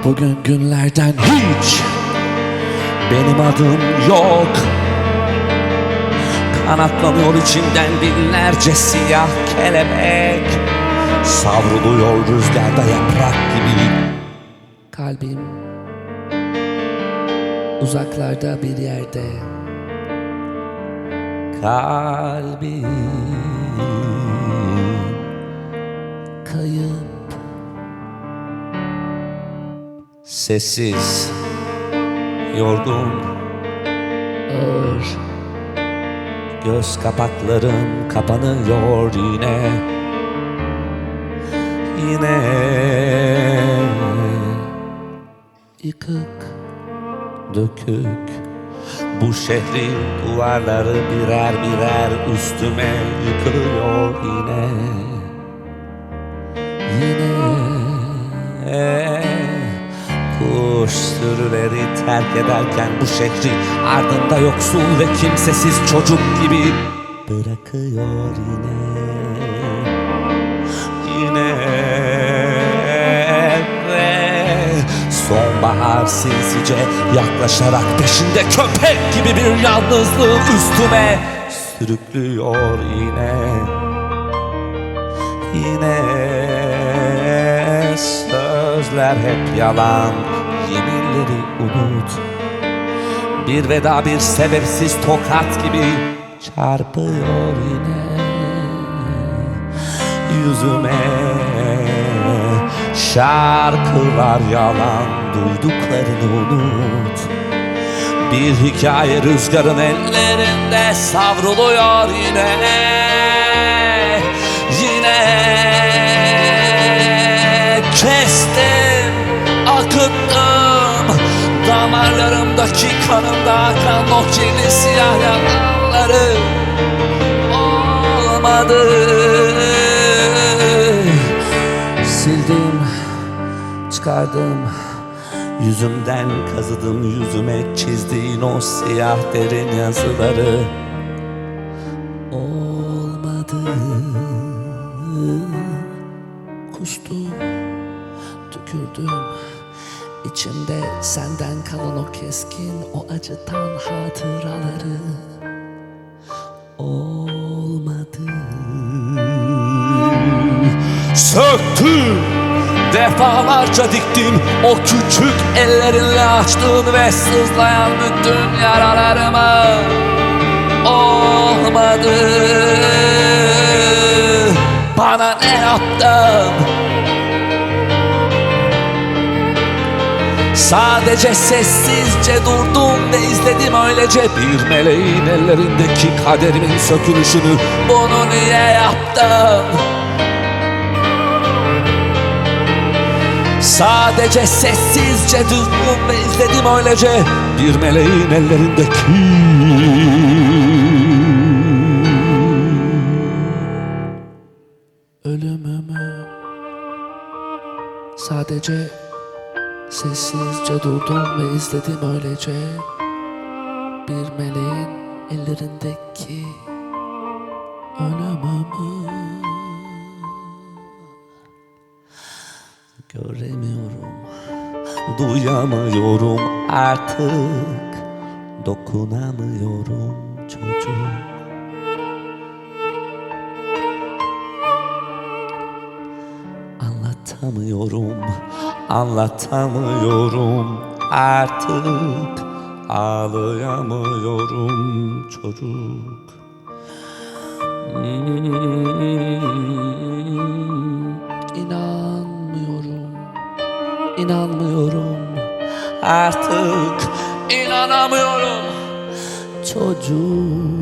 Bugün günlerden hiç benim adım yok. Kanatlanıyor içimden binlerce siyah kelebek. Savruluyor rüzgarda yaprak gibi. Kalbim uzaklarda bir yerde. Kalbim kayıp. Sessiz, yorgun, ağır. Göz kapaklarım kapanıyor yine. Yine yıkık, dökük. Bu şehrin duvarları birer birer üstüme yıkılıyor yine. Yine kuş sürüleri terk ederken bu şehri ardında yoksul ve kimsesiz çocuk gibi bırakıyor yine. Yine ve sonbahar sinsice yaklaşarak peşinde köpek gibi bir yalnızlığı üstüme sürüklüyor yine. Yine sözler hep yalan, yeminleri unut. Bir veda bir sebepsiz tokat gibi çarpıyor yine yüzüme. Şarkılar yalan, duyduklarını unut. Bir hikaye rüzgarın ellerinde savruluyor yine. Yine kestim, akıttım damarlarımdaki kanımda akan o kirli siyah yalanları. Olmadı. Sildim, çıkardım, yüzümden kazıdım yüzüme çizdiğin o siyah derin yazıları. Olmadı. Kustum, tükürdüm. İçimde senden kalan o keskin, o acıtan hatıraları. Olmadı. Söktüm, defalarca diktim o küçük ellerinle açtığın ve sızlayan bütün yaralarımı. Olmadı. Bana ne yaptın? Sadece sessizce durdum ve izledim öylece bir meleğin ellerindeki kaderimin sökülüşünü. Bunu niye yaptın? Sadece sessizce durdum ve izledim öylece bir meleğin ellerindeki ölümümü. Sadece sessizce durdum ve izledim öylece bir meleğin ellerindeki ölümümü. Göremiyorum, duyamıyorum artık, dokunamıyorum çocuk. Anlatamıyorum artık, ağlayamıyorum çocuk. İnanmıyorum artık, inanamıyorum çocuk.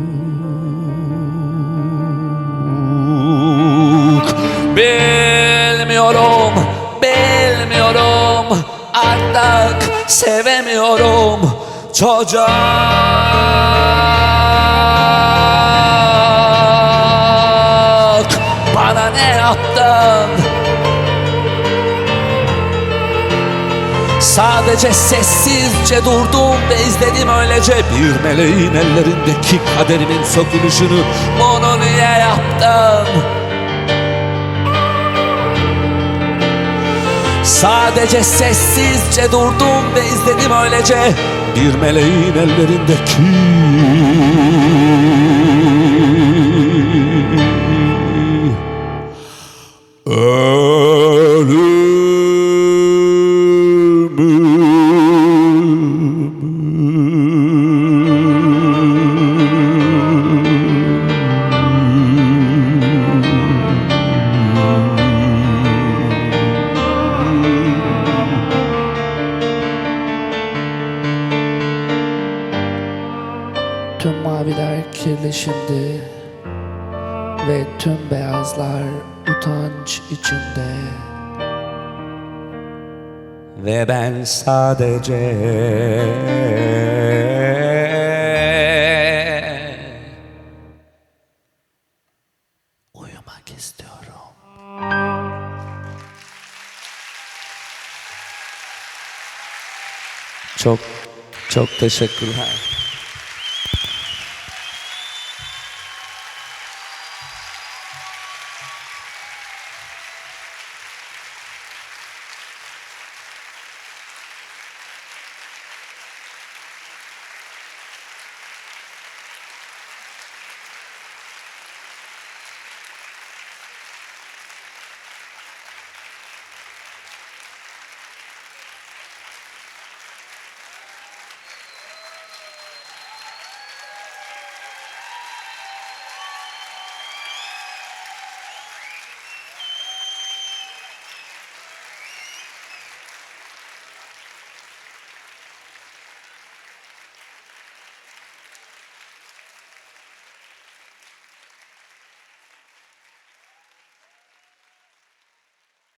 Bilmiyorum artık, sevemiyorum çocuk. Bana ne yaptın? Sadece sessizce durdum ve izledim öylece bir meleğin ellerindeki kaderimin sökülüşünü. Bunu niye yaptın? Sadece sessizce durdum ve izledim öylece bir meleğin ellerindeki Tüm maviler kirli şimdi ve tüm beyazlar utanç içinde. Ve ben sadece uyumak istiyorum. Çok teşekkürler.